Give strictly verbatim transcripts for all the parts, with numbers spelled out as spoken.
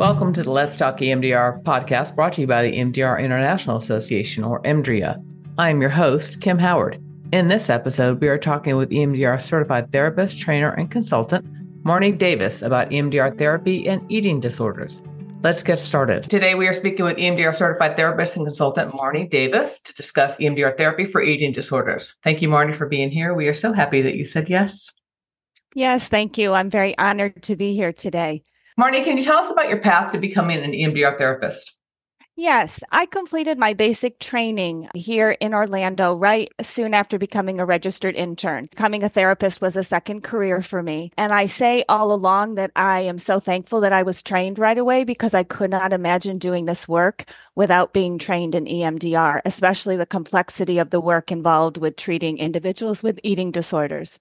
Welcome to the Let's Talk E M D R podcast brought to you by the E M D R International Association, or E M D R I A. I am your host, Kim Howard. In this episode, we are talking with E M D R certified therapist, trainer, and consultant, Marnie Davis, about E M D R therapy and eating disorders. Let's get started. Today, we are speaking with E M D R certified therapist and consultant, Marnie Davis, to discuss E M D R therapy for eating disorders. Thank you, Marnie, for being here. We are so happy that you said yes. Yes, thank you. I'm very honored to be here today. Marnie, can you tell us about your path to becoming an E M D R therapist? Yes, I completed my basic training here in Orlando right soon after becoming a registered intern. Becoming a therapist was a second career for me. And I say all along that I am so thankful that I was trained right away because I could not imagine doing this work without being trained in E M D R, especially the complexity of the work involved with treating individuals with eating disorders.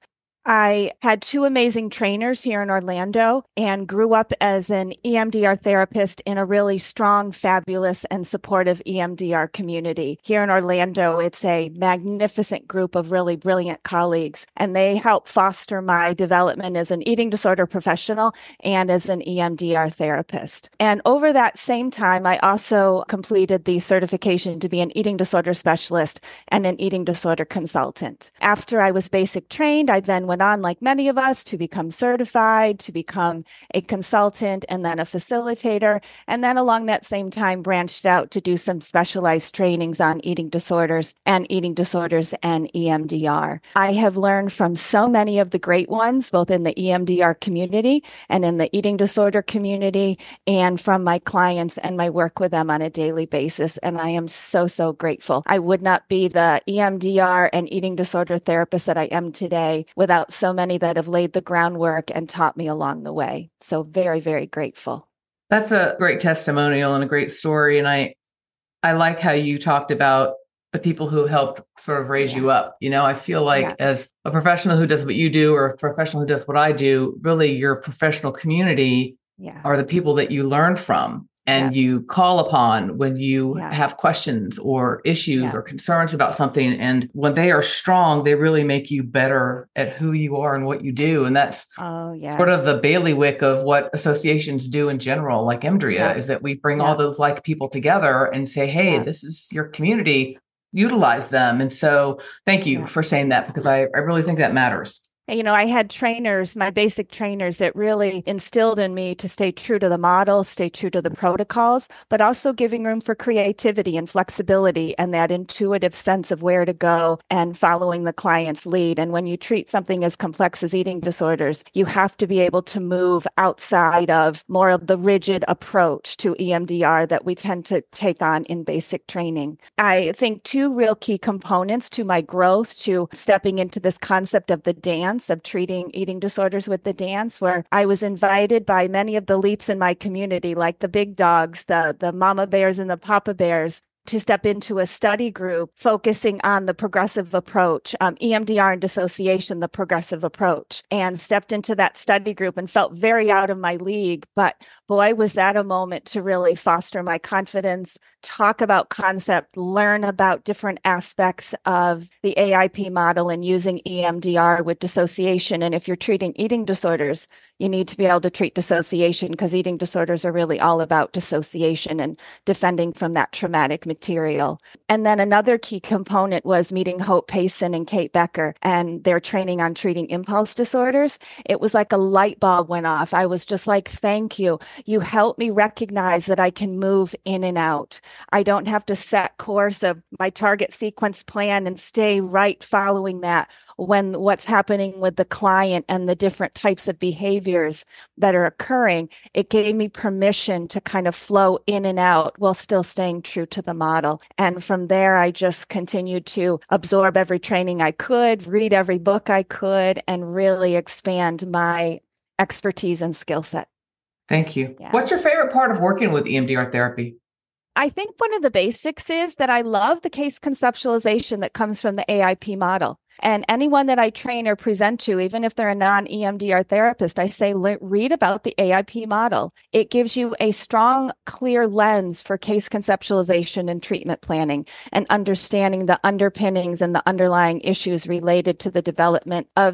I had two amazing trainers here in Orlando and grew up as an E M D R therapist in a really strong, fabulous, and supportive E M D R community. Here in Orlando, it's a magnificent group of really brilliant colleagues, and they help foster my development as an eating disorder professional and as an E M D R therapist. And over that same time, I also completed the certification to be an eating disorder specialist and an eating disorder consultant. After I was basic trained, I then went on, like many of us, to become certified, to become a consultant, and then a facilitator. And then along that same time, branched out to do some specialized trainings on eating disorders and eating disorders and E M D R. I have learned from so many of the great ones, both in the E M D R community and in the eating disorder community, and from my clients and my work with them on a daily basis. And I am so, so grateful. I would not be the E M D R and eating disorder therapist that I am today without so many that have laid the groundwork and taught me along the way. So very, very grateful. That's a great testimonial and a great story. And I, I like how you talked about the people who helped sort of raise yeah. you up. You know, I feel like yeah. as a professional who does what you do, or a professional who does what I do, really your professional community yeah. are the people that you learn from. And yeah. you call upon when you yeah. have questions or issues yeah. or concerns about something. And when they are strong, they really make you better at who you are and what you do. And that's oh, yes. sort of the bailiwick of what associations do in general, like E M D R I A, yeah. is that we bring yeah. all those like people together and say, hey, yeah. this is your community, utilize them. And so thank you yeah. for saying that, because I, I really think that matters. You know, I had trainers, my basic trainers, that really instilled in me to stay true to the model, stay true to the protocols, but also giving room for creativity and flexibility and that intuitive sense of where to go and following the client's lead. And when you treat something as complex as eating disorders, you have to be able to move outside of more of the rigid approach to E M D R that we tend to take on in basic training. I think two real key components to my growth, to stepping into this concept of the dance, of treating eating disorders with the dance, where I was invited by many of the elites in my community, like the big dogs, the, the mama bears and the papa bears, to step into a study group focusing on the progressive approach, um, E M D R and dissociation, the progressive approach, and stepped into that study group and felt very out of my league. But boy, was that a moment to really foster my confidence, talk about concept, learn about different aspects of the A I P model and using E M D R with dissociation. And if you're treating eating disorders, you need to be able to treat dissociation, because eating disorders are really all about dissociation and defending from that traumatic material. And then another key component was meeting Hope Payson and Kate Becker and their training on treating impulse disorders. It was like a light bulb went off. I was just like, thank you. You helped me recognize that I can move in and out. I don't have to set course of my target sequence plan and stay right following that when what's happening with the client and the different types of behaviors that are occurring. It gave me permission to kind of flow in and out while still staying true to the model. And from there, I just continued to absorb every training I could, read every book I could, and really expand my expertise and skill set. Thank you. Yeah. What's your favorite part of working with E M D R therapy? I think one of the basics is that I love the case conceptualization that comes from the A I P model. And anyone that I train or present to, even if they're a non-E M D R therapist, I say, read about the A I P model. It gives you a strong, clear lens for case conceptualization and treatment planning, and understanding the underpinnings and the underlying issues related to the development of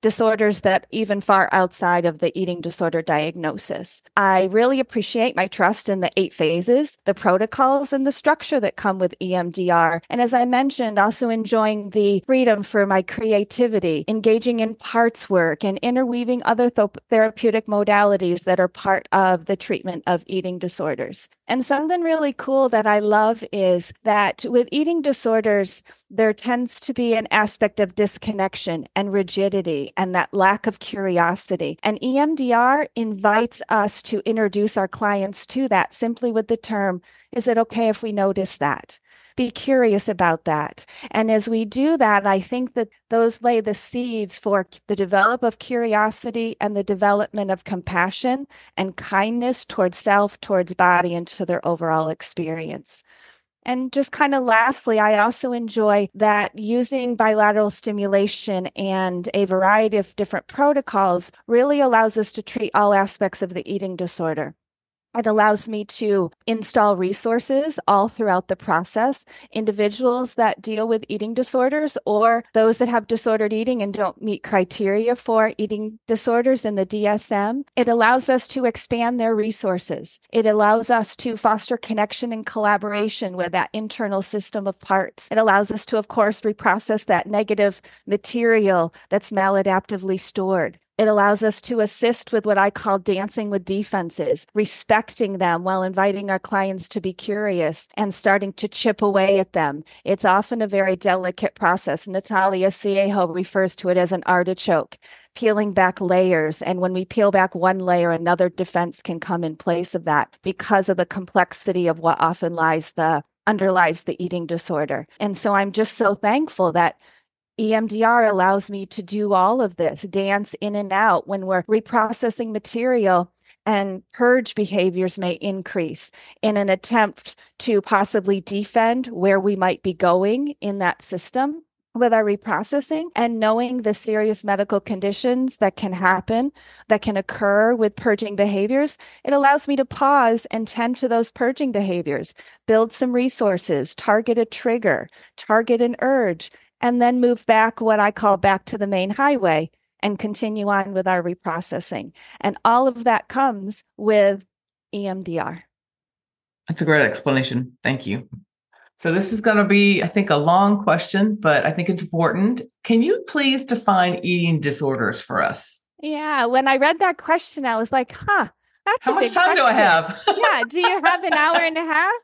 disorders that even far outside of the eating disorder diagnosis. I really appreciate my trust in the eight phases, the protocols, and the structure that come with E M D R. And as I mentioned, also enjoying the freedom for my creativity, engaging in parts work, and interweaving other th- therapeutic modalities that are part of the treatment of eating disorders. And something really cool that I love is that with eating disorders, there tends to be an aspect of disconnection and rigidity and that lack of curiosity. And E M D R invites us to introduce our clients to that simply with the term, is it okay if we notice that? Be curious about that. And as we do that, I think that those lay the seeds for the develop of curiosity and the development of compassion and kindness towards self, towards body, and to their overall experience. And just kind of lastly, I also enjoy that using bilateral stimulation and a variety of different protocols really allows us to treat all aspects of the eating disorder. It allows me to install resources all throughout the process, individuals that deal with eating disorders or those that have disordered eating and don't meet criteria for eating disorders in the D S M. It allows us to expand their resources. It allows us to foster connection and collaboration with that internal system of parts. It allows us to, of course, reprocess that negative material that's maladaptively stored. It allows us to assist with what I call dancing with defenses, respecting them while inviting our clients to be curious and starting to chip away at them. It's often a very delicate process. Natalia Ciejo refers to it as an artichoke, peeling back layers. And when we peel back one layer, another defense can come in place of that because of the complexity of what often lies the underlies the eating disorder. And so I'm just so thankful that E M D R allows me to do all of this, dance in and out when we're reprocessing material, and purge behaviors may increase in an attempt to possibly defend where we might be going in that system with our reprocessing, and knowing the serious medical conditions that can happen, that can occur with purging behaviors. It allows me to pause and tend to those purging behaviors, build some resources, target a trigger, target an urge, and then move back, what I call back to the main highway, and continue on with our reprocessing. And all of that comes with E M D R. That's a great explanation. Thank you. So this is going to be, I think, a long question, but I think it's important. Can you please define eating disorders for us? Yeah, when I read that question, I was like, huh. That's How much time question. do I have? Yeah. Do you have an hour and a half?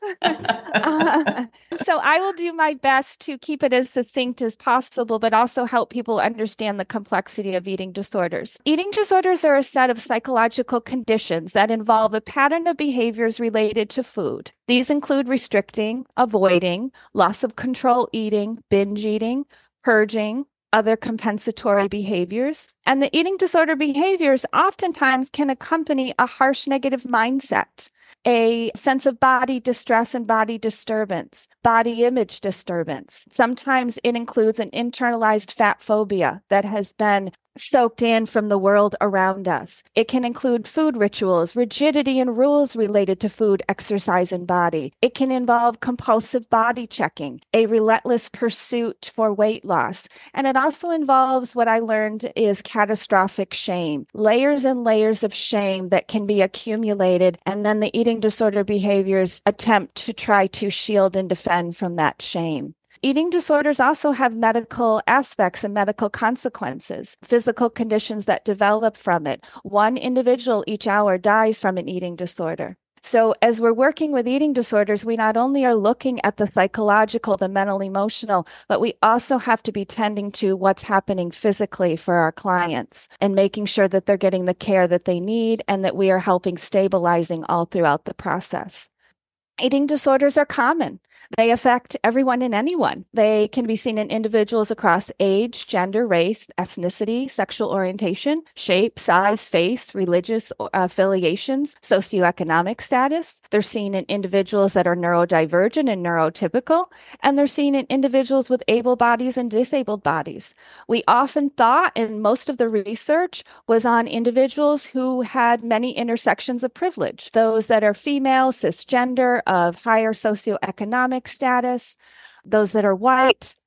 uh, so I will do my best to keep it as succinct as possible, but also help people understand the complexity of eating disorders. Eating disorders are a set of psychological conditions that involve a pattern of behaviors related to food. These include restricting, avoiding, loss of control eating, binge eating, purging, other compensatory behaviors. And the eating disorder behaviors oftentimes can accompany a harsh negative mindset, a sense of body distress and body disturbance, body image disturbance. Sometimes it includes an internalized fat phobia that has been soaked in from the world around us. It can include food rituals, rigidity and rules related to food, exercise, and body. It can involve compulsive body checking, a relentless pursuit for weight loss. And it also involves what I learned is catastrophic shame, layers and layers of shame that can be accumulated. And then the eating disorder behaviors attempt to try to shield and defend from that shame. Eating disorders also have medical aspects and medical consequences, physical conditions that develop from it. One individual each hour dies from an eating disorder. So as we're working with eating disorders, we not only are looking at the psychological, the mental, emotional, but we also have to be tending to what's happening physically for our clients and making sure that they're getting the care that they need and that we are helping stabilizing all throughout the process. Eating disorders are common. They affect everyone and anyone. They can be seen in individuals across age, gender, race, ethnicity, sexual orientation, shape, size, face, religious affiliations, socioeconomic status. They're seen in individuals that are neurodivergent and neurotypical, and they're seen in individuals with able bodies and disabled bodies. We often thought, and most of the research was on individuals who had many intersections of privilege, those that are female, cisgender, of higher socioeconomic status, those that are white,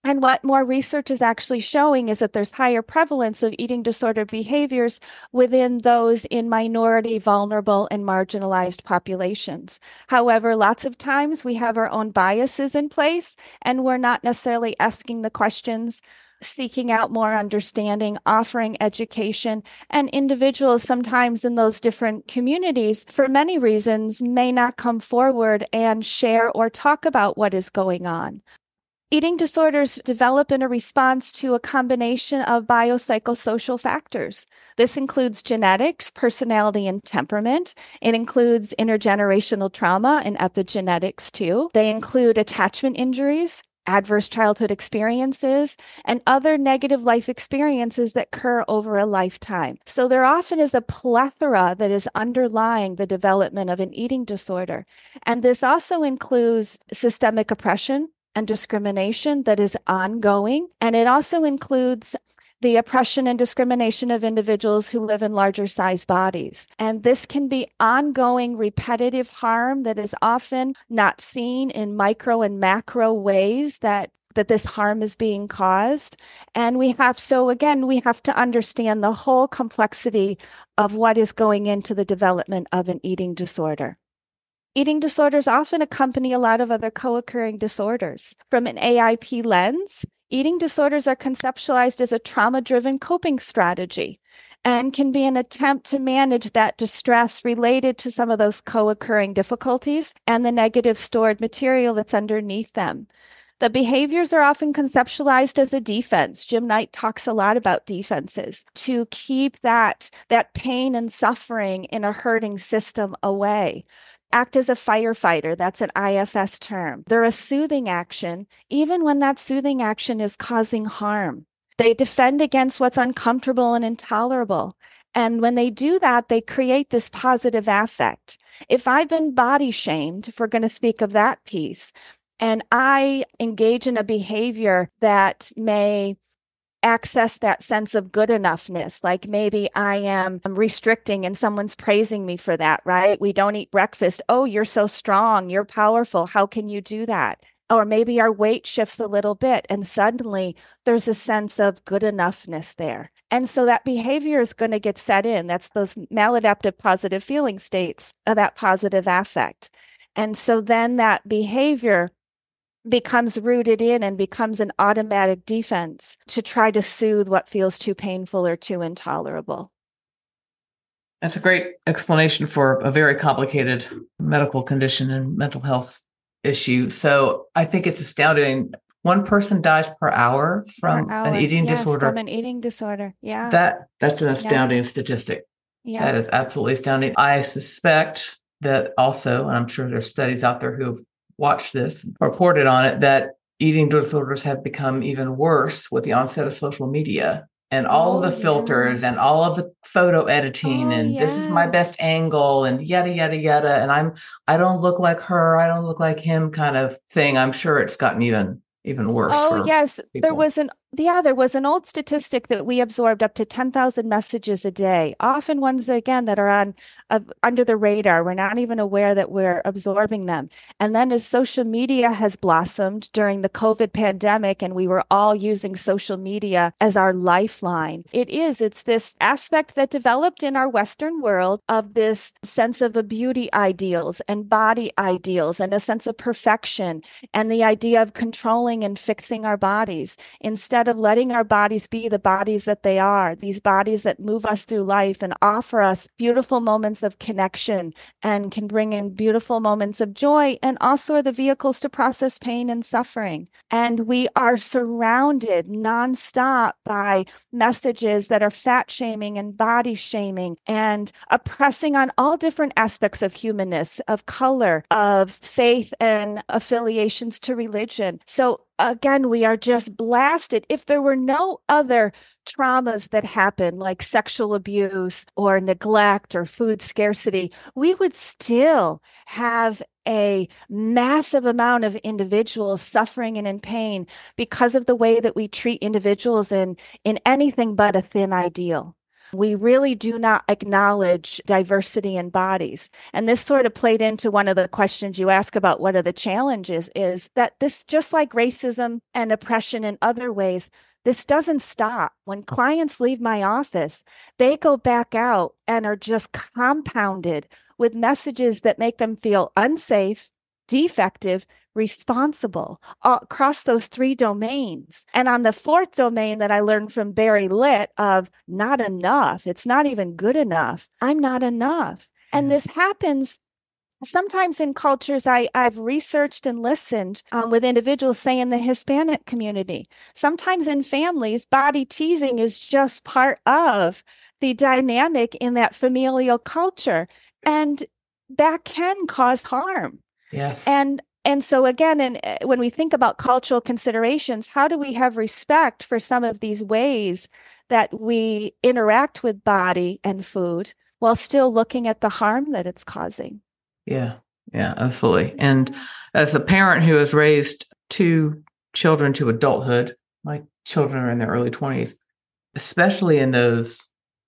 And what more research is actually showing is that there's higher prevalence of eating disorder behaviors within those in minority, vulnerable, and marginalized populations. However, lots of times we have our own biases in place, and we're not necessarily asking the questions, seeking out more understanding, offering education, and individuals sometimes in those different communities, for many reasons, may not come forward and share or talk about what is going on. Eating disorders develop in a response to a combination of biopsychosocial factors. This includes genetics, personality, and temperament. It includes intergenerational trauma and epigenetics too. They include attachment injuries, adverse childhood experiences, and other negative life experiences that occur over a lifetime. So there often is a plethora that is underlying the development of an eating disorder. And this also includes systemic oppression and discrimination that is ongoing. And it also includes the oppression and discrimination of individuals who live in larger size bodies. And this can be ongoing repetitive harm that is often not seen in micro and macro ways that that this harm is being caused. And we have, so again, we have to understand the whole complexity of what is going into the development of an eating disorder. Eating disorders often accompany a lot of other co-occurring disorders. From an A I P lens, eating disorders are conceptualized as a trauma-driven coping strategy and can be an attempt to manage that distress related to some of those co-occurring difficulties and the negative stored material that's underneath them. The behaviors are often conceptualized as a defense. Jim Knight talks a lot about defenses to keep that, that pain and suffering in a hurting system away. Act as a firefighter, that's an I F S term. They're a soothing action, even when that soothing action is causing harm. They defend against what's uncomfortable and intolerable. And when they do that, they create this positive affect. If I've been body shamed, if we're going to speak of that piece, and I engage in a behavior that may access that sense of good enoughness, like maybe I am restricting and someone's praising me for that, right? We don't eat breakfast. Oh, you're so strong. You're powerful. How can you do that? Or maybe our weight shifts a little bit and suddenly there's a sense of good enoughness there. And so that behavior is going to get set in. That's those maladaptive positive feeling states of that positive affect. And so then that behavior becomes rooted in and becomes an automatic defense to try to soothe what feels too painful or too intolerable. That's a great explanation for a very complicated medical condition and mental health issue. So I think it's astounding. One person dies per hour from per hour. an eating yes, disorder. From an eating disorder. Yeah. That that's an astounding yeah. statistic. Yeah. That is absolutely astounding. I suspect that also, and I'm sure there's studies out there who have watched this, reported on it, that eating disorders have become even worse with the onset of social media and all oh, of the filters yes. and all of the photo editing oh, and yes. this is my best angle and yada, yada, yada. And I'm, I don't look like her. I don't look like him kind of thing. I'm sure it's gotten even, even worse. Oh, for yes. people. There was an, yeah, there was an old statistic that we absorbed up to ten thousand messages a day, often ones, again, that are on uh, under the radar. We're not even aware that we're absorbing them. And then as social media has blossomed during the COVID pandemic, and we were all using social media as our lifeline, it is, it's this aspect that developed in our Western world of this sense of a beauty ideals and body ideals and a sense of perfection and the idea of controlling and fixing our bodies instead of letting our bodies be the bodies that they are, these bodies that move us through life and offer us beautiful moments of connection and can bring in beautiful moments of joy and also are the vehicles to process pain and suffering. And we are surrounded nonstop by messages that are fat shaming and body shaming and oppressing on all different aspects of humanness, of color, of faith and affiliations to religion. So again, we are just blasted. If there were no other traumas that happen, like sexual abuse or neglect or food scarcity, we would still have a massive amount of individuals suffering and in pain because of the way that we treat individuals in, in anything but a thin ideal. we really do not acknowledge diversity in bodies. And this sort of played into one of the questions you ask about what are the challenges, is that this, just like racism and oppression in other ways, this doesn't stop. When clients leave my office, they go back out and are just compounded with messages that make them feel unsafe, defective, responsible uh, across those three domains. And on the fourth domain that I learned from Barry Litt of not enough, it's not even good enough. I'm not enough. And this happens sometimes in cultures I, I've researched and listened um, with individuals, say in the Hispanic community. Sometimes in families, body teasing is just part of the dynamic in that familial culture. And that can cause harm. Yes. And and so again, and when we think about cultural considerations, how do we have respect for some of these ways that we interact with body and food while still looking at the harm that it's causing? Yeah, yeah, absolutely. And as a parent who has raised two children to adulthood, my children are in their early twenties, especially in those,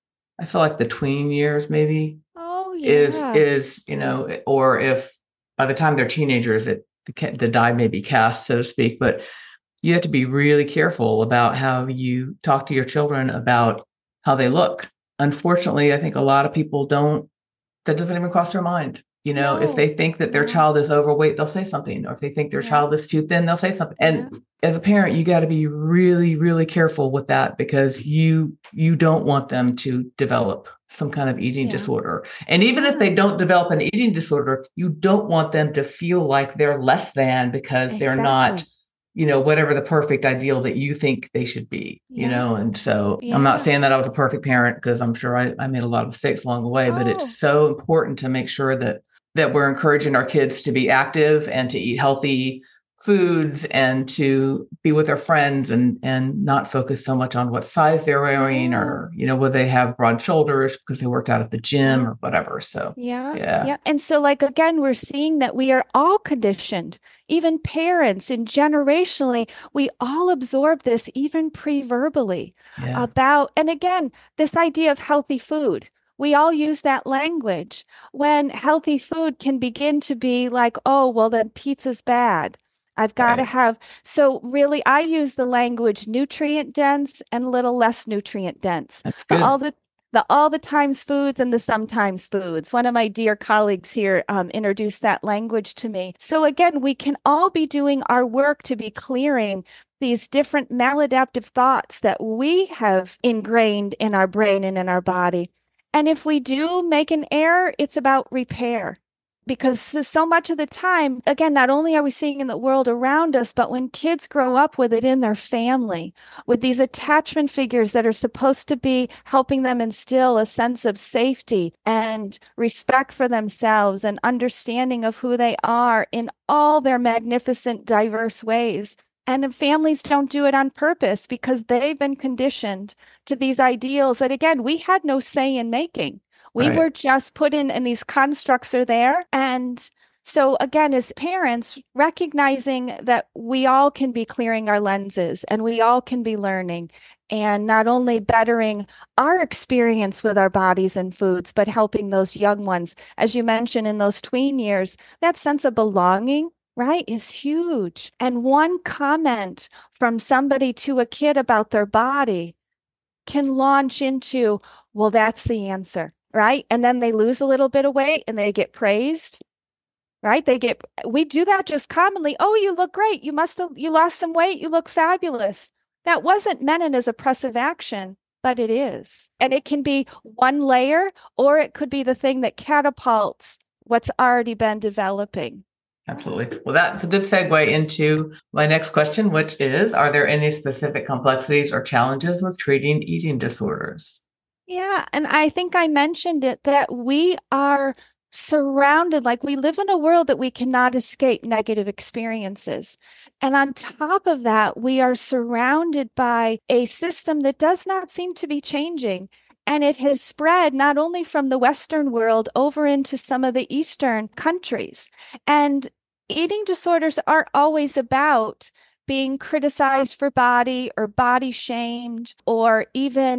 I feel like the tween years maybe. Oh, yeah. Is, is, you know, or if by the time they're teenagers, it the, the die may be cast, so to speak. But you have to be really careful about how you talk to your children about how they look. Unfortunately, I think a lot of people don't, that doesn't even cross their mind. You know, no. If they think that their no. child is overweight, they'll say something. Or if they think their yeah. child is too thin, they'll say something. And yeah. as a parent, you got to be really, really careful with that, because you you don't want them to develop some kind of eating yeah. disorder. And even yeah. if they don't develop an eating disorder, you don't want them to feel like they're less than because exactly. they're not, you know, whatever the perfect ideal that you think they should be, yeah. you know? And so yeah. I'm not saying that I was a perfect parent, because I'm sure I, I made a lot of mistakes along the way, oh. but it's so important to make sure that that we're encouraging our kids to be active and to eat healthy foods and to be with their friends, and and not focus so much on what size they're wearing yeah. or, you know, whether they have broad shoulders because they worked out at the gym yeah. or whatever. So, yeah, yeah. Yeah. And so, like, again, we're seeing that we are all conditioned, even parents, and generationally, we all absorb this, even pre-verbally yeah. about, and again, this idea of healthy food. We all use that language when healthy food can begin to be like, oh, well, then pizza's bad. I've got right. to have. So really, I use the language nutrient dense and a little less nutrient dense. That's good. The, all the the all the times foods and the sometimes foods. One of my dear colleagues here um, introduced that language to me. So again, we can all be doing our work to be clearing these different maladaptive thoughts that we have ingrained in our brain and in our body. And if we do make an error, it's about repair. Because so much of the time, again, not only are we seeing in the world around us, but when kids grow up with it in their family, with these attachment figures that are supposed to be helping them instill a sense of safety and respect for themselves and understanding of who they are in all their magnificent, diverse ways. And families don't do it on purpose because they've been conditioned to these ideals that, again, we had no say in making. We right. were just put in, and these constructs are there. And so, again, as parents, recognizing that we all can be clearing our lenses and we all can be learning, and not only bettering our experience with our bodies and foods, but helping those young ones, as you mentioned, in those tween years, that sense of belonging, right, is huge. And one comment from somebody to a kid about their body can launch into, well, that's the answer, right? And then they lose a little bit of weight and they get praised, right? They get, we do that just commonly. Oh, you look great. You must have, you lost some weight. You look fabulous. That wasn't meant as oppressive action, but it is. And it can be one layer, or it could be the thing that catapults what's already been developing. Absolutely. Well, that's a good segue into my next question, which is, are there any specific complexities or challenges with treating eating disorders? Yeah. And I think I mentioned it, that we are surrounded, like we live in a world that we cannot escape negative experiences. And on top of that, we are surrounded by a system that does not seem to be changing. And it has spread not only from the Western world over into some of the Eastern countries. And eating disorders aren't always about being criticized for body or body shamed or even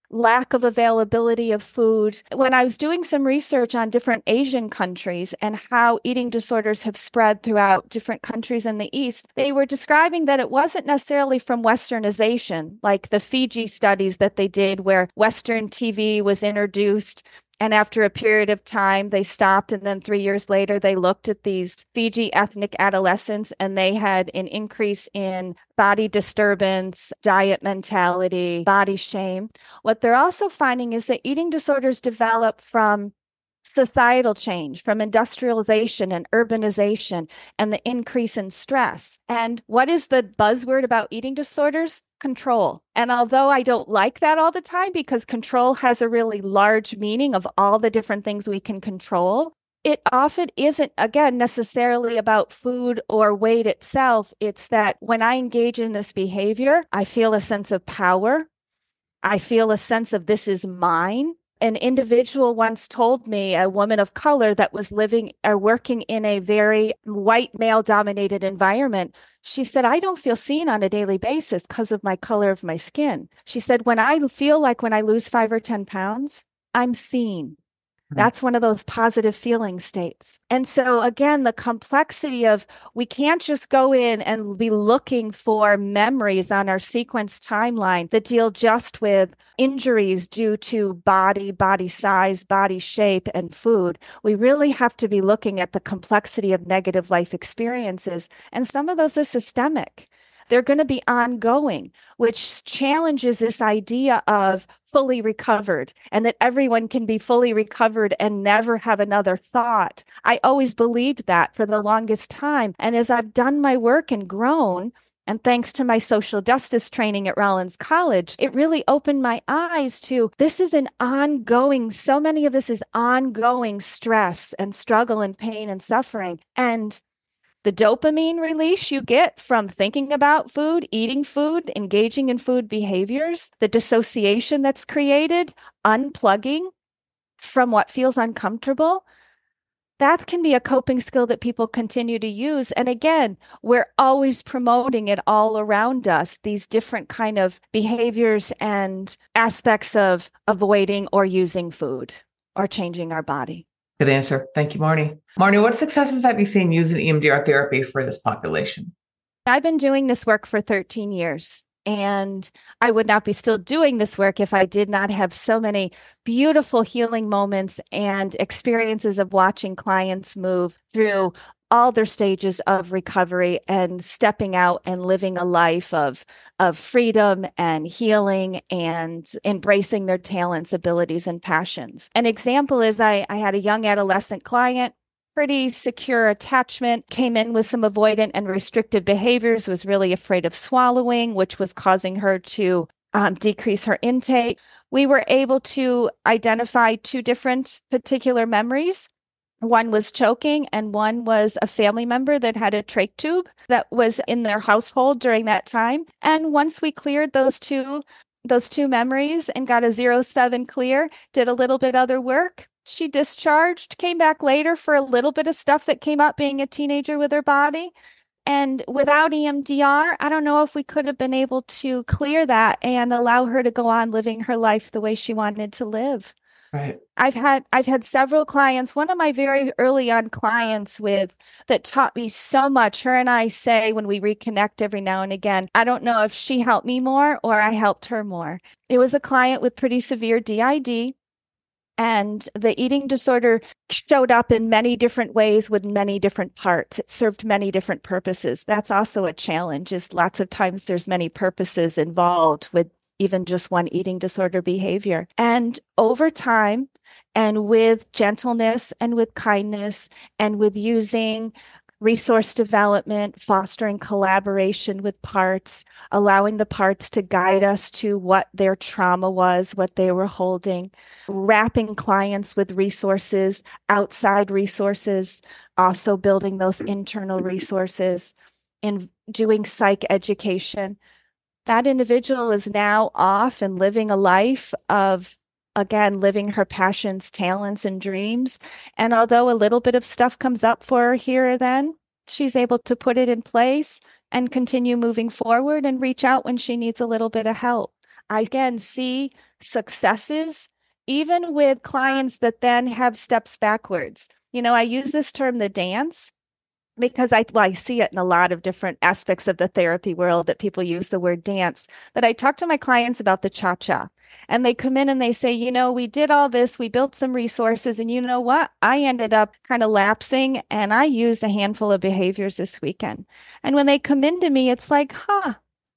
lack of availability of food. When I was doing some research on different Asian countries and how eating disorders have spread throughout different countries in the East, they were describing that it wasn't necessarily from Westernization, like the Fiji studies that they did where Western T V was introduced. And after a period of time, they stopped. And then three years later, they looked at these Fiji ethnic adolescents and they had an increase in body disturbance, diet mentality, body shame. What they're also finding is that eating disorders develop from societal change, from industrialization and urbanization and the increase in stress. And what is the buzzword about eating disorders? Control. And although I don't like that all the time because control has a really large meaning of all the different things we can control, it often isn't, again, necessarily about food or weight itself. It's that when I engage in this behavior, I feel a sense of power. I feel a sense of this is mine. An individual once told me, a woman of color that was living or working in a very white male dominated environment, she said, I don't feel seen on a daily basis because of my color of my skin. She said, when I feel like when I lose five or ten pounds, I'm seen. That's one of those positive feeling states. And so again, the complexity of we can't just go in and be looking for memories on our sequence timeline that deal just with injuries due to body, body size, body shape, and food. We really have to be looking at the complexity of negative life experiences. And some of those are systemic. They're going to be ongoing, which challenges this idea of fully recovered and that everyone can be fully recovered and never have another thought. I always believed that for the longest time. And as I've done my work and grown, and thanks to my social justice training at Rollins College, it really opened my eyes to this is an ongoing, so many of this is ongoing stress and struggle and pain and suffering. And the dopamine release you get from thinking about food, eating food, engaging in food behaviors, the dissociation that's created, unplugging from what feels uncomfortable, that can be a coping skill that people continue to use. And again, we're always promoting it all around us, these different kind of behaviors and aspects of avoiding or using food or changing our body. Good answer. Thank you, Marnie. Marnie, what successes have you seen using E M D R therapy for this population? I've been doing this work for thirteen years, and I would not be still doing this work if I did not have so many beautiful healing moments and experiences of watching clients move through all their stages of recovery and stepping out and living a life of, of freedom and healing and embracing their talents, abilities, and passions. An example is I, I had a young adolescent client, pretty secure attachment, came in with some avoidant and restrictive behaviors, was really afraid of swallowing, which was causing her to um, decrease her intake. We were able to identify two different particular memories. One was choking, and one was a family member that had a trach tube that was in their household during that time. And once we cleared those two, those two memories and got a zero seven clear, did a little bit other work, she discharged, came back later for a little bit of stuff that came up being a teenager with her body. And without E M D R, I don't know if we could have been able to clear that and allow her to go on living her life the way she wanted to live. Right. I've had I've had several clients. One of my very early on clients with that taught me so much. Her and I say when we reconnect every now and again, I don't know if she helped me more or I helped her more. It was a client with pretty severe D I D. And the eating disorder showed up in many different ways with many different parts. It served many different purposes. That's also a challenge, is lots of times there's many purposes involved with even just one eating disorder behavior. And over time, and with gentleness and with kindness and with using resource development, fostering collaboration with parts, allowing the parts to guide us to what their trauma was, what they were holding, wrapping clients with resources, outside resources, also building those internal resources, and doing psych education. That individual is now off and living a life of, again, living her passions, talents, and dreams. And although a little bit of stuff comes up for her here or then, she's able to put it in place and continue moving forward and reach out when she needs a little bit of help. I again see successes, even with clients that then have steps backwards. You know, I use this term, the dance, because I, well, I see it in a lot of different aspects of the therapy world that people use the word dance. But I talk to my clients about the cha-cha, and they come in and they say, you know, we did all this, we built some resources, and you know what? I ended up kind of lapsing, and I used a handful of behaviors this weekend. And when they come into me, it's like, huh,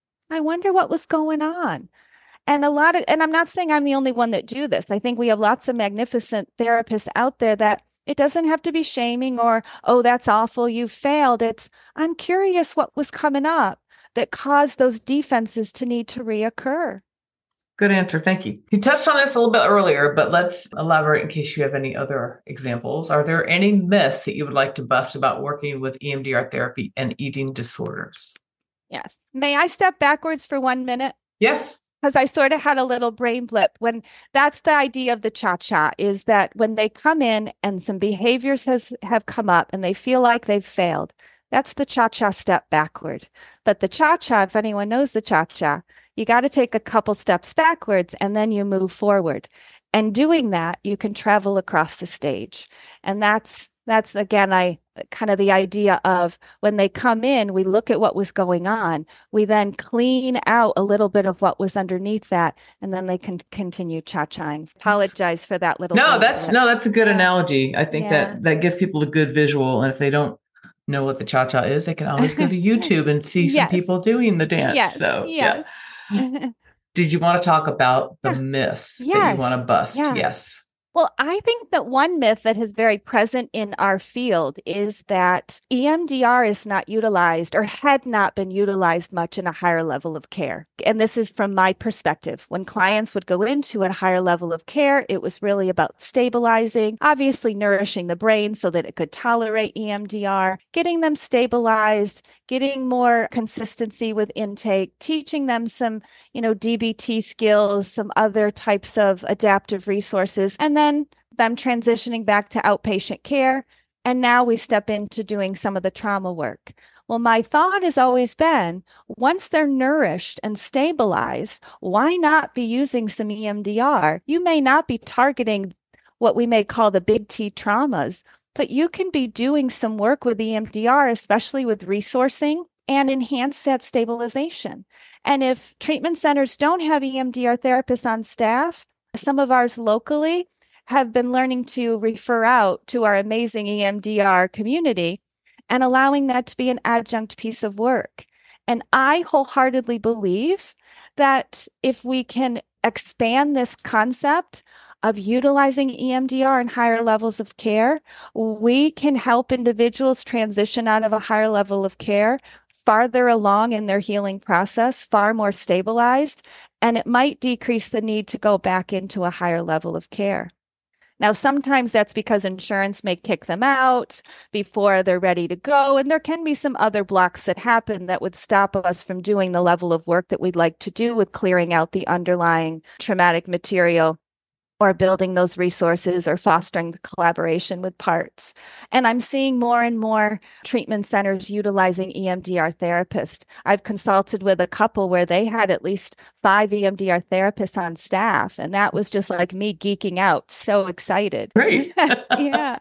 I wonder what was going on. And a lot of, and I'm not saying I'm the only one that do this. I think we have lots of magnificent therapists out there that it doesn't have to be shaming or, oh, that's awful, you failed. It's, I'm curious what was coming up that caused those defenses to need to reoccur. Good answer. Thank you. You touched on this a little bit earlier, but let's elaborate in case you have any other examples. Are there any myths that you would like to bust about working with E M D R therapy and eating disorders? Yes. May I step backwards for one minute? Yes. Because I sort of had a little brain blip when that's the idea of the cha-cha, is that when they come in and some behaviors has have come up and they feel like they've failed, that's the cha-cha step backward. But the cha-cha, if anyone knows the cha-cha, you got to take a couple steps backwards and then you move forward. And doing that, you can travel across the stage. And that's That's, again, I kind of the idea of when they come in, we look at what was going on. We then clean out a little bit of what was underneath that, and then they can continue cha-chaing. Apologize for that little. No, that's no, that's a good yeah. analogy. I think yeah. that that gives people a good visual. And if they don't know what the cha-cha is, they can always go to YouTube and see yes. some people doing the dance. Yes. So yes. yeah. Did you want to talk about the yeah. myths yes. that you want to bust? Yeah. Yes. Well, I think that one myth that is very present in our field is that E M D R is not utilized or had not been utilized much in a higher level of care. And this is from my perspective. When clients would go into a higher level of care, it was really about stabilizing, obviously nourishing the brain so that it could tolerate E M D R, getting them stabilized, getting more consistency with intake, teaching them some, you know, D B T skills, some other types of adaptive resources, and then them transitioning back to outpatient care. And now we step into doing some of the trauma work. Well, my thought has always been, once they're nourished and stabilized, why not be using some E M D R? You may not be targeting what we may call the big T traumas, but you can be doing some work with E M D R, especially with resourcing, and enhance that stabilization. And if treatment centers don't have E M D R therapists on staff, some of ours locally have been learning to refer out to our amazing E M D R community and allowing that to be an adjunct piece of work. And I wholeheartedly believe that if we can expand this concept of utilizing E M D R in higher levels of care, we can help individuals transition out of a higher level of care farther along in their healing process, far more stabilized, and it might decrease the need to go back into a higher level of care. Now, sometimes that's because insurance may kick them out before they're ready to go, and there can be some other blocks that happen that would stop us from doing the level of work that we'd like to do with clearing out the underlying traumatic material, or building those resources, or fostering the collaboration with parts. And I'm seeing more and more treatment centers utilizing E M D R therapists. I've consulted with a couple where they had at least five E M D R therapists on staff, and that was just like me geeking out, so excited. Great. Yeah.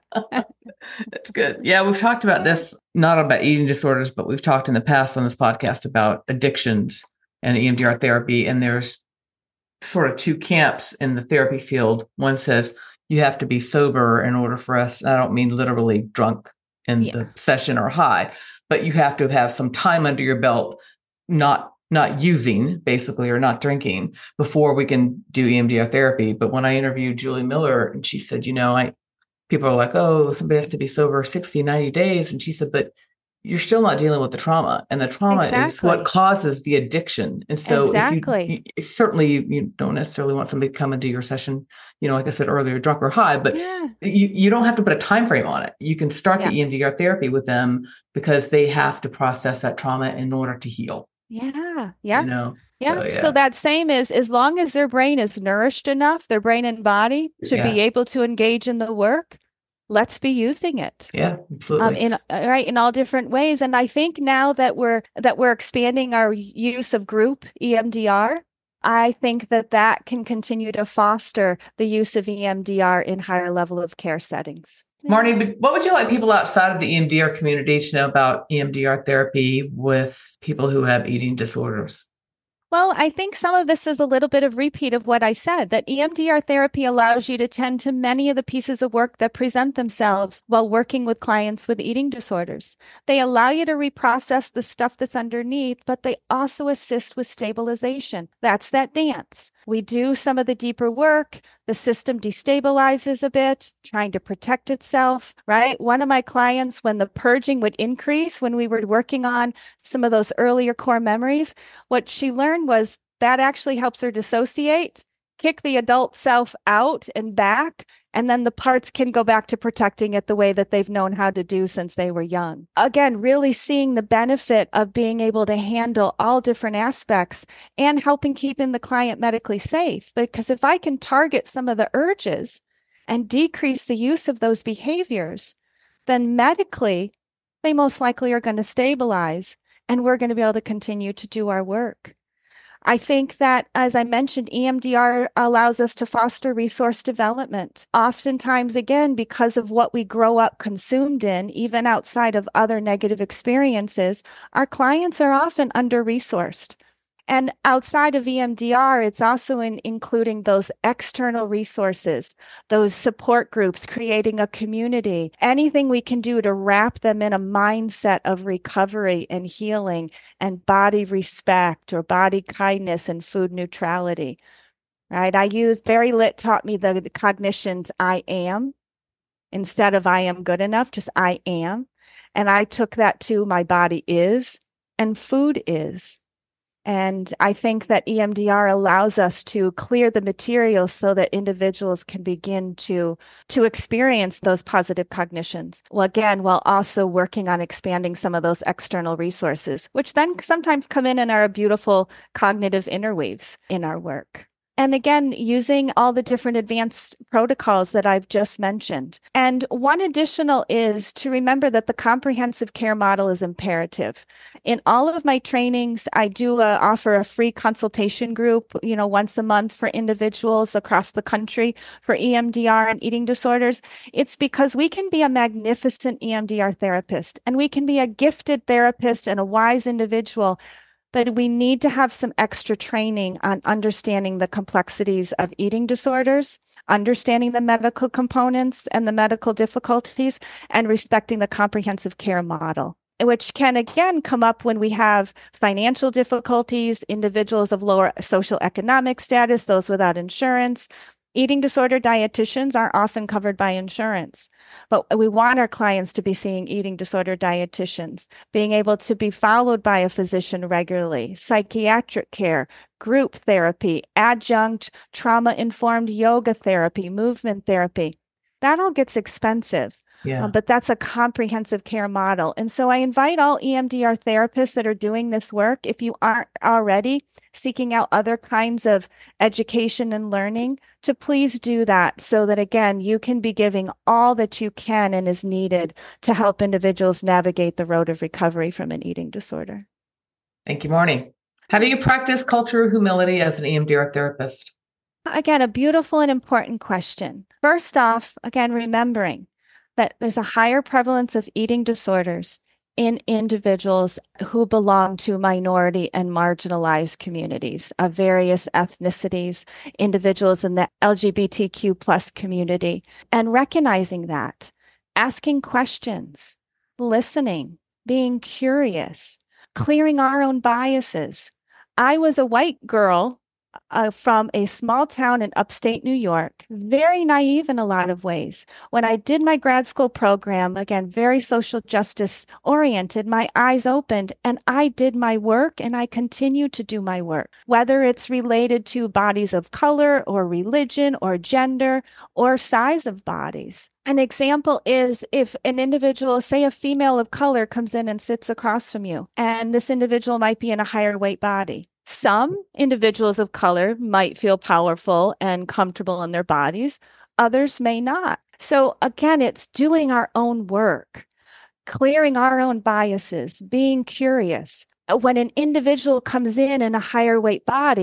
That's good. Yeah, we've talked about this, not about eating disorders, but we've talked in the past on this podcast about addictions and E M D R therapy, and there's sort of two camps in the therapy field. One says you have to be sober in order for us. I don't mean literally drunk in yeah. the session or high, but you have to have some time under your belt, not not using basically, or not drinking, before we can do E M D R therapy. But when I interviewed Julie Miller, and she said, you know, I people are like, oh, somebody has to be sober sixty, ninety days. And she said, but you're still not dealing with the trauma, and the trauma exactly. is what causes the addiction. And so exactly. if you, certainly you don't necessarily want somebody to come into your session, you know, like I said earlier, drunk or high, but yeah. you, you don't have to put a time frame on it. You can start yeah. the E M D R therapy with them because they have to process that trauma in order to heal. Yeah. Yeah. You know? Yeah. So, yeah. So that same is, as long as their brain is nourished enough, their brain and body to yeah. be able to engage in the work, let's be using it. Yeah, absolutely. Um, in right in all different ways. And I think now that we're that we're expanding our use of group E M D R, I think that that can continue to foster the use of E M D R in higher level of care settings. Marnie, what would you like people outside of the E M D R community to know about E M D R therapy with people who have eating disorders? Well, I think some of this is a little bit of repeat of what I said, that E M D R therapy allows you to tend to many of the pieces of work that present themselves while working with clients with eating disorders. They allow you to reprocess the stuff that's underneath, but they also assist with stabilization. That's that dance. We do some of the deeper work. The system destabilizes a bit, trying to protect itself, right? One of my clients, when the purging would increase, when we were working on some of those earlier core memories, what she learned was that actually helps her dissociate, kick the adult self out and back, and then the parts can go back to protecting it the way that they've known how to do since they were young. Again, really seeing the benefit of being able to handle all different aspects and helping keeping the client medically safe. Because if I can target some of the urges and decrease the use of those behaviors, then medically, they most likely are going to stabilize and we're going to be able to continue to do our work. I think that, as I mentioned, E M D R allows us to foster resource development. Oftentimes, again, because of what we grow up consumed in, even outside of other negative experiences, our clients are often under-resourced. And outside of E M D R, it's also in including those external resources, those support groups, creating a community, anything we can do to wrap them in a mindset of recovery and healing and body respect or body kindness and food neutrality, right? I use, Barry Litt taught me the, the cognitions I am instead of I am good enough, just I am. And I took that to my body is and food is. And I think that E M D R allows us to clear the material so that individuals can begin to, to experience those positive cognitions. Well, again, while also working on expanding some of those external resources, which then sometimes come in and are beautiful cognitive interweaves in our work. And again, using all the different advanced protocols that I've just mentioned. And one additional is to remember that the comprehensive care model is imperative. In all of my trainings, I do uh, offer a free consultation group, you know, once a month for individuals across the country for E M D R and eating disorders. It's because we can be a magnificent E M D R therapist and we can be a gifted therapist and a wise individual, but we need to have some extra training on understanding the complexities of eating disorders, understanding the medical components and the medical difficulties, and respecting the comprehensive care model, which can again come up when we have financial difficulties, individuals of lower social economic status, those without insurance. Eating disorder dietitians are often covered by insurance, but we want our clients to be seeing eating disorder dietitians, being able to be followed by a physician regularly, psychiatric care, group therapy, adjunct trauma-informed yoga therapy, movement therapy. That all gets expensive. Yeah. Um, but that's a comprehensive care model. And so I invite all E M D R therapists that are doing this work, if you aren't already seeking out other kinds of education and learning, to please do that so that, again, you can be giving all that you can and is needed to help individuals navigate the road of recovery from an eating disorder. Thank you, Marnie. How do you practice cultural humility as an E M D R therapist? Again, a beautiful and important question. First off, again, remembering that there's a higher prevalence of eating disorders in individuals who belong to minority and marginalized communities of various ethnicities, individuals in the L G B T Q plus community, and recognizing that, asking questions, listening, being curious, clearing our own biases. I was a white girl Uh, from a small town in upstate New York, very naive in a lot of ways. When I did my grad school program, again, very social justice oriented, my eyes opened and I did my work and I continue to do my work, whether it's related to bodies of color or religion or gender or size of bodies. An example is if an individual, say a female of color, comes in and sits across from you, and this individual might be in a higher weight body. Some individuals of color might feel powerful and comfortable in their bodies. Others may not. So again, it's doing our own work, clearing our own biases, being curious. When an individual comes in in a higher weight body,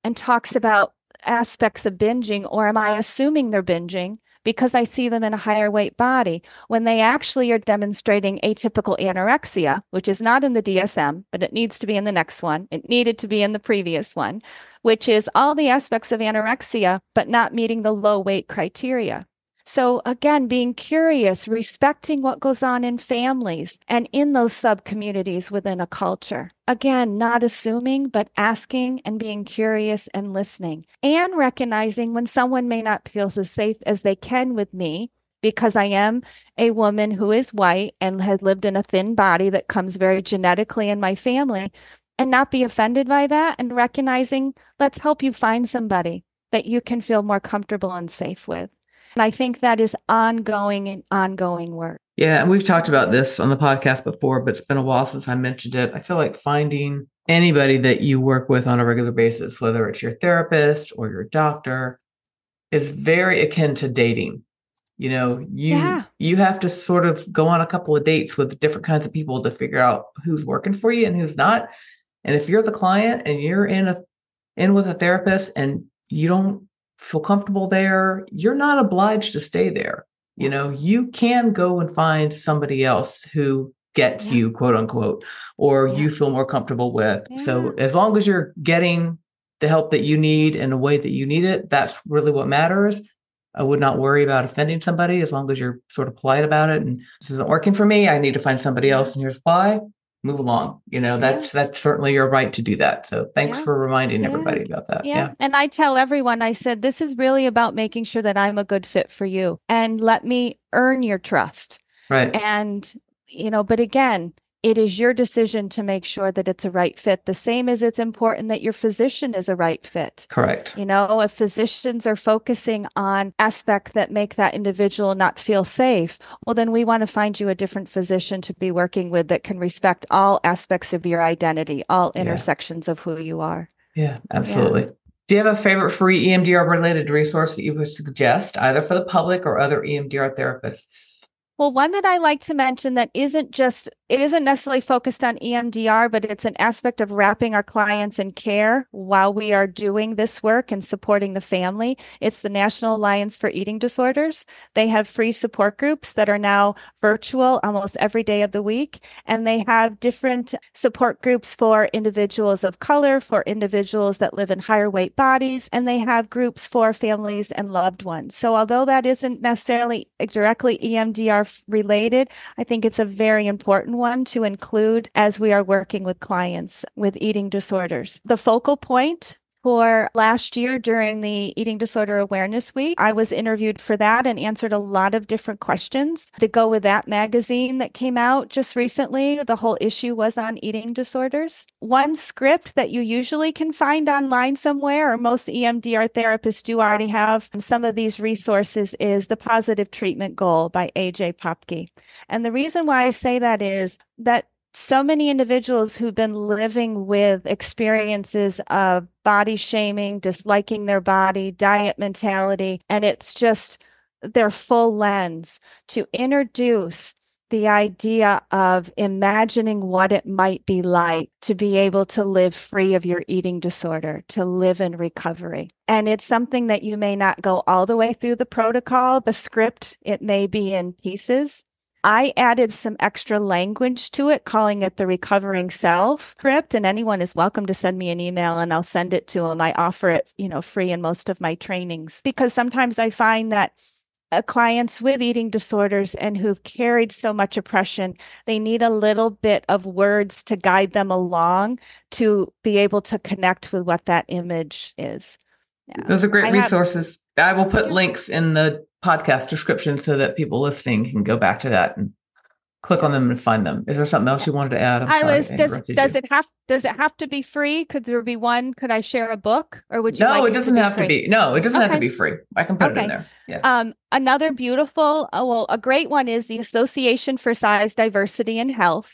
and talks about aspects of binging, or am I assuming they're binging because I see them in a higher weight body when they actually are demonstrating atypical anorexia, which is not in the D S M, but it needs to be in the next one. It needed to be in the previous one, which is all the aspects of anorexia, but not meeting the low weight criteria. So again, being curious, respecting what goes on in families and in those sub-communities within a culture. Again, not assuming, but asking and being curious and listening, and recognizing when someone may not feel as safe as they can with me, because I am a woman who is white and has lived in a thin body that comes very genetically in my family, and not be offended by that, and recognizing, let's help you find somebody that you can feel more comfortable and safe with. And I think that is ongoing and ongoing work. Yeah. And we've talked about this on the podcast before, but it's been a while since I mentioned it. I feel like finding anybody that you work with on a regular basis, whether it's your therapist or your doctor, is very akin to dating. You know, you yeah. you have to sort of go on a couple of dates with different kinds of people to figure out who's working for you and who's not. And if you're the client and you're in a in with a therapist and you don't feel comfortable there, you're not obliged to stay there. You know, you can go and find somebody else who gets yeah. you, quote unquote, or yeah. you feel more comfortable with. Yeah. So as long as you're getting the help that you need in the way that you need it, that's really what matters. I would not worry about offending somebody as long as you're sort of polite about it. And this isn't working for me. I need to find somebody else. And here's why. Move along. You know, that's yeah. that's certainly your right to do that. So thanks yeah. for reminding yeah. everybody about that. Yeah. yeah. And I tell everyone, I said, this is really about making sure that I'm a good fit for you, and let me earn your trust. Right. And, you know, but again, it is your decision to make sure that it's a right fit. The same as it's important that your physician is a right fit. Correct. You know, if physicians are focusing on aspects that make that individual not feel safe, well, then we want to find you a different physician to be working with that can respect all aspects of your identity, all intersections yeah. of who you are. Yeah, absolutely. Yeah. Do you have a favorite free E M D R related resource that you would suggest, either for the public or other E M D R therapists? Well, one that I like to mention that isn't just, it isn't necessarily focused on E M D R, but it's an aspect of wrapping our clients in care while we are doing this work and supporting the family. It's the National Alliance for Eating Disorders. They have free support groups that are now virtual almost every day of the week. And they have different support groups for individuals of color, for individuals that live in higher weight bodies, and they have groups for families and loved ones. So although that isn't necessarily directly E M D R related, I think it's a very important one to include as we are working with clients with eating disorders. The focal point for last year during the Eating Disorder Awareness Week, I was interviewed for that and answered a lot of different questions to go with that magazine that came out just recently. The whole issue was on eating disorders. One script that you usually can find online somewhere, or most E M D R therapists do already have some of these resources, is The Positive Treatment Goal by A J Popke. And the reason why I say that is that so many individuals who've been living with experiences of body shaming, disliking their body, diet mentality, and it's just their full lens to introduce the idea of imagining what it might be like to be able to live free of your eating disorder, to live in recovery. And it's something that you may not go all the way through the protocol, the script, it may be in pieces. I added some extra language to it, calling it the Recovering Self script, and anyone is welcome to send me an email and I'll send it to them. I offer it, you know, free in most of my trainings, because sometimes I find that uh, clients with eating disorders and who've carried so much oppression, they need a little bit of words to guide them along to be able to connect with what that image is. Yeah. Those are great I resources. Have, I will put yeah. links in the podcast description so that people listening can go back to that and click on them and find them. Is there something else you wanted to add? I'm I sorry, was I does does you. it have does it have to be free? Could there be one? Could I share a book, or would you? No, like it doesn't it to have be to be. No, it doesn't okay. have to be free. I can put okay. it in there. Yeah. Um, another beautiful, uh, well, a great one is the Association for Size, Diversity, and Health.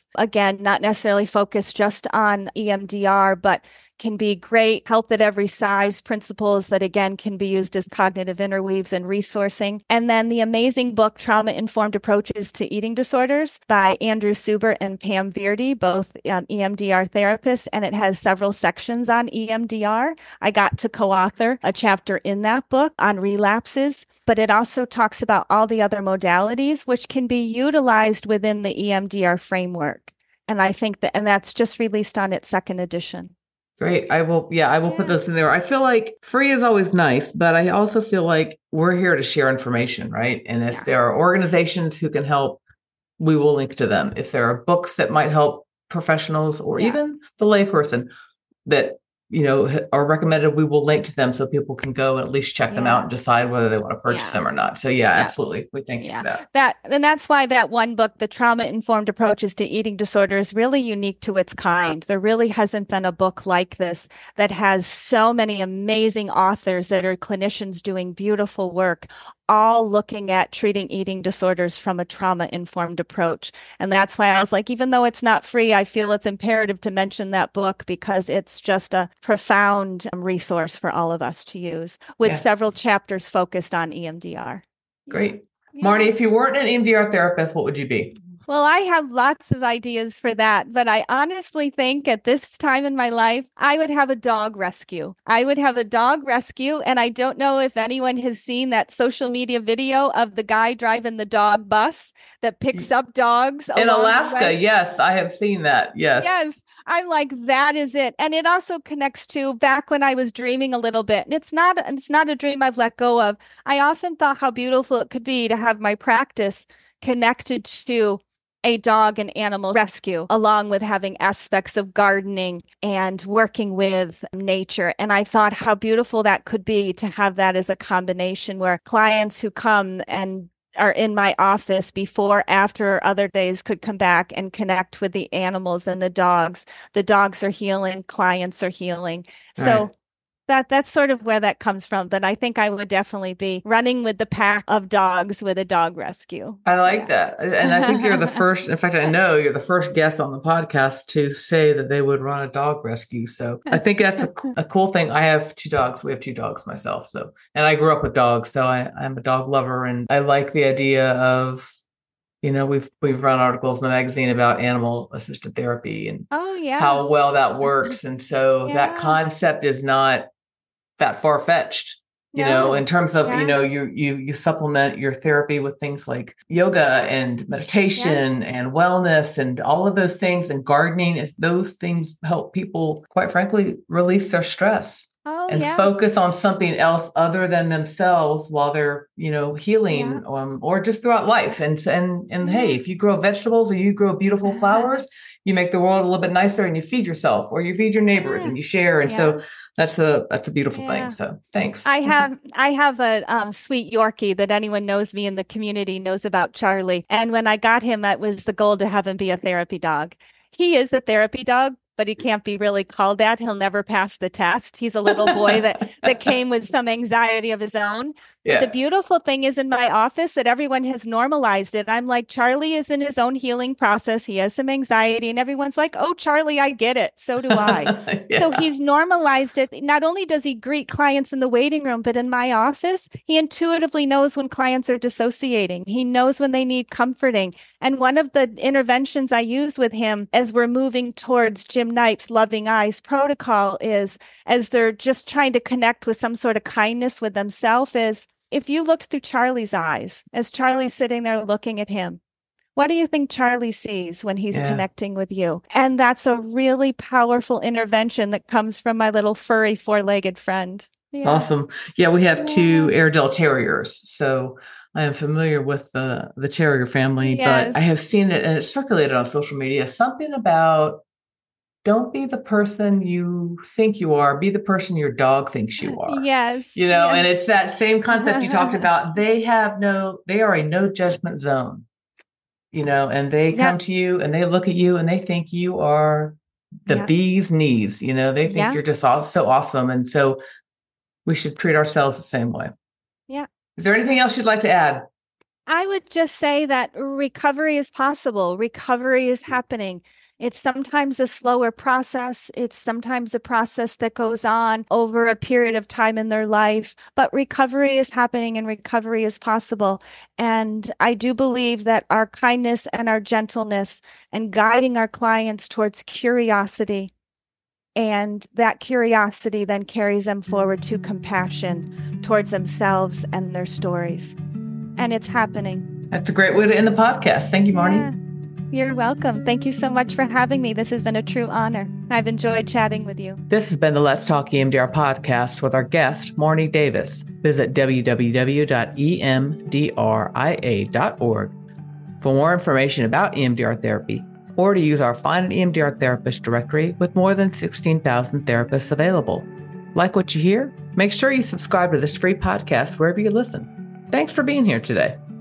Again, not necessarily focused just on E M D R, but can be great health at every size principles that, again, can be used as cognitive interweaves and resourcing. And then the amazing book, Trauma Informed Approaches to Eating Disorders by Andrew Suber and Pam Verdi, both um, E M D R therapists. And it has several sections on E M D R. I got to co-author a chapter in that book on relapses, but it also talks about all the other modalities which can be utilized within the E M D R framework. And I think that, and that's just released on its second edition. Great. I will, yeah, I will yeah. put those in there. I feel like free is always nice, but I also feel like we're here to share information, right? And if yeah. there are organizations who can help, we will link to them. If there are books that might help professionals or yeah. even the layperson that, you know, are recommended, we will link to them so people can go and at least check yeah. them out and decide whether they want to purchase yeah. them or not. So yeah, yeah. absolutely. We thank yeah. you for that. That. And that's why that one book, The Trauma Informed Approaches to Eating Disorders, is really unique to its kind. There really hasn't been a book like this that has so many amazing authors that are clinicians doing beautiful work, all looking at treating eating disorders from a trauma-informed approach. And that's why I was like, even though it's not free, I feel it's imperative to mention that book because it's just a profound resource for all of us to use with yeah. several chapters focused on E M D R. Great. Yeah. Marnie, if you weren't an E M D R therapist, what would you be? Well, I have lots of ideas for that, but I honestly think at this time in my life, I would have a dog rescue. I would have a dog rescue, and I don't know if anyone has seen that social media video of the guy driving the dog bus that picks up dogs in Alaska. Yes, I have seen that. Yes. Yes. I'm like, that is it. And it also connects to back when I was dreaming a little bit. And it's not, it's not a dream I've let go of. I often thought how beautiful it could be to have my practice connected to a dog and animal rescue, along with having aspects of gardening and working with nature. And I thought how beautiful that could be to have that as a combination where clients who come and are in my office before, after, other days could come back and connect with the animals and the dogs. The dogs are healing, clients are healing. All so right. That that's sort of where that comes from. But I think I would definitely be running with the pack of dogs with a dog rescue. I like yeah. that. And I think you're the first, in fact, I know you're the first guest on the podcast to say that they would run a dog rescue. So I think that's a, a cool thing. I have two dogs. We have two dogs myself. So, and I grew up with dogs. So I, I'm a dog lover. And I like the idea of, you know, we've we've run articles in the magazine about animal assisted therapy and oh, yeah. how well that works. And so yeah. that concept is not that far-fetched, you no. know, in terms of, yeah. you know, you you you supplement your therapy with things like yoga and meditation yeah. and wellness and all of those things, and gardening. Is those things help people, quite frankly, release their stress oh, and yeah. focus on something else other than themselves while they're, you know, healing yeah. um, or just throughout life. And and and hey, if you grow vegetables or you grow beautiful flowers, you make the world a little bit nicer, and you feed yourself or you feed your neighbors yeah. and you share. And yeah. so that's a that's a beautiful yeah. thing. So thanks. I have I have a um, sweet Yorkie that anyone knows me in the community knows about, Charlie. And when I got him, it was the goal to have him be a therapy dog. He is a therapy dog, but he can't be really called that. He'll never pass the test. He's a little boy that, that came with some anxiety of his own. Yeah. But the beautiful thing is in my office that everyone has normalized it. I'm like, Charlie is in his own healing process. He has some anxiety, and everyone's like, oh, Charlie, I get it. So do I. yeah. So he's normalized it. Not only does he greet clients in the waiting room, but in my office, he intuitively knows when clients are dissociating. He knows when they need comforting. And one of the interventions I use with him as we're moving towards Jim Knight's Loving Eyes protocol is, as they're just trying to connect with some sort of kindness with themselves, is if you looked through Charlie's eyes, as Charlie's sitting there looking at him, what do you think Charlie sees when he's yeah. connecting with you? And that's a really powerful intervention that comes from my little furry four-legged friend. Yeah. Awesome. Yeah, we have yeah. two Airedale Terriers. So I am familiar with the, the terrier family, yes. but I have seen it and it's circulated on social media, something about don't be the person you think you are, be the person your dog thinks you are. Yes. You know, yes. and it's that same concept you talked about. They have no, they are a no judgment zone, you know, and they come yep. to you and they look at you and they think you are the yep. bee's knees, you know, they think yep. you're just all, so awesome. And so we should treat ourselves the same way. Yeah. Is there anything else you'd like to add? I would just say that recovery is possible. Recovery is happening. It's sometimes a slower process. It's sometimes a process that goes on over a period of time in their life, but recovery is happening and recovery is possible. And I do believe that our kindness and our gentleness and guiding our clients towards curiosity, and that curiosity then carries them forward to compassion towards themselves and their stories. And it's happening. That's a great way to end the podcast. Thank you, Marnie. Yeah. You're welcome. Thank you so much for having me. This has been a true honor. I've enjoyed chatting with you. This has been the Let's Talk E M D R podcast with our guest, Marnie Davis. Visit w w w dot e m d r i a dot org for more information about E M D R therapy, or to use our Find an E M D R Therapist directory with more than sixteen thousand therapists available. Like what you hear? Make sure you subscribe to this free podcast wherever you listen. Thanks for being here today.